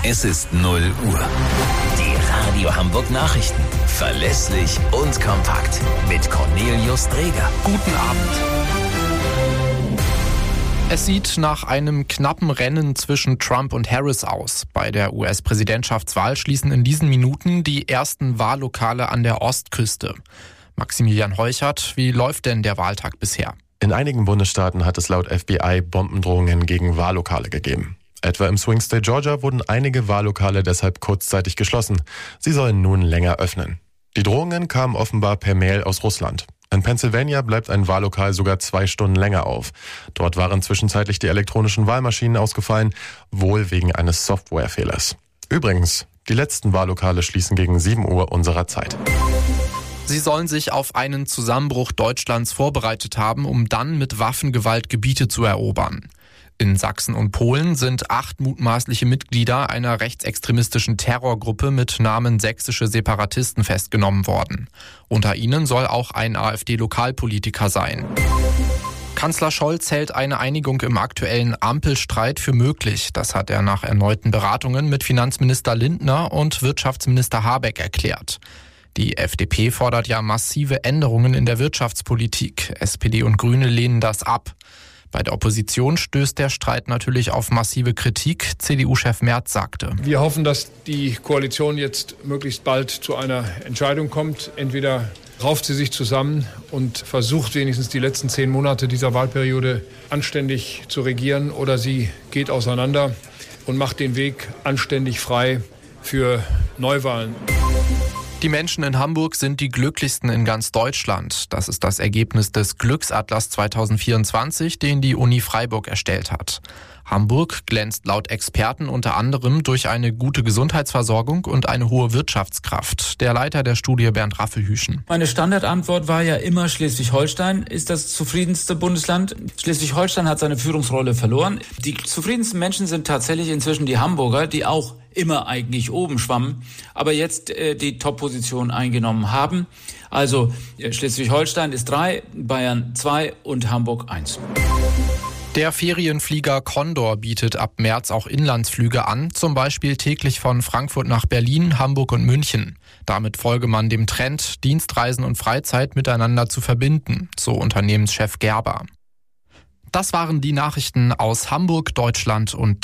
Es ist 0 Uhr. Die Radio Hamburg Nachrichten. Verlässlich und kompakt. Mit Cornelius Dreger. Guten Abend. Es sieht nach einem knappen Rennen zwischen Trump und Harris aus. Bei der US-Präsidentschaftswahl schließen in diesen Minuten die ersten Wahllokale an der Ostküste. Maximilian Heuchert, wie läuft denn der Wahltag bisher? In einigen Bundesstaaten hat es laut FBI Bombendrohungen gegen Wahllokale gegeben. Etwa im Swing State Georgia wurden einige Wahllokale deshalb kurzzeitig geschlossen. Sie sollen nun länger öffnen. Die Drohungen kamen offenbar per Mail aus Russland. In Pennsylvania bleibt ein Wahllokal sogar 2 Stunden länger auf. Dort waren zwischenzeitlich die elektronischen Wahlmaschinen ausgefallen, wohl wegen eines Softwarefehlers. Übrigens, die letzten Wahllokale schließen gegen 7 Uhr unserer Zeit. Sie sollen sich auf einen Zusammenbruch Deutschlands vorbereitet haben, um dann mit Waffengewalt Gebiete zu erobern. In Sachsen und Polen sind 8 mutmaßliche Mitglieder einer rechtsextremistischen Terrorgruppe mit Namen Sächsische Separatisten festgenommen worden. Unter ihnen soll auch ein AfD-Lokalpolitiker sein. Kanzler Scholz hält eine Einigung im aktuellen Ampelstreit für möglich. Das hat er nach erneuten Beratungen mit Finanzminister Lindner und Wirtschaftsminister Habeck erklärt. Die FDP fordert ja massive Änderungen in der Wirtschaftspolitik. SPD und Grüne lehnen das ab. Bei der Opposition stößt der Streit natürlich auf massive Kritik. CDU-Chef Merz sagte: Wir hoffen, dass die Koalition jetzt möglichst bald zu einer Entscheidung kommt. Entweder rauft sie sich zusammen und versucht wenigstens die letzten 10 Monate dieser Wahlperiode anständig zu regieren, oder sie geht auseinander und macht den Weg anständig frei für Neuwahlen. Die Menschen in Hamburg sind die glücklichsten in ganz Deutschland. Das ist das Ergebnis des Glücksatlas 2024, den die Uni Freiburg erstellt hat. Hamburg glänzt laut Experten unter anderem durch eine gute Gesundheitsversorgung und eine hohe Wirtschaftskraft. Der Leiter der Studie, Bernd Raffelhüschen: Meine Standardantwort war ja immer, Schleswig-Holstein ist das zufriedenste Bundesland. Schleswig-Holstein hat seine Führungsrolle verloren. Die zufriedensten Menschen sind tatsächlich inzwischen die Hamburger, die auch immer eigentlich oben schwammen, aber jetzt die Top-Position eingenommen haben. Also Schleswig-Holstein ist 3, Bayern 2 und Hamburg 1. Der Ferienflieger Condor bietet ab März auch Inlandsflüge an, zum Beispiel täglich von Frankfurt nach Berlin, Hamburg und München. Damit folge man dem Trend, Dienstreisen und Freizeit miteinander zu verbinden, so Unternehmenschef Gerber. Das waren die Nachrichten aus Hamburg, Deutschland und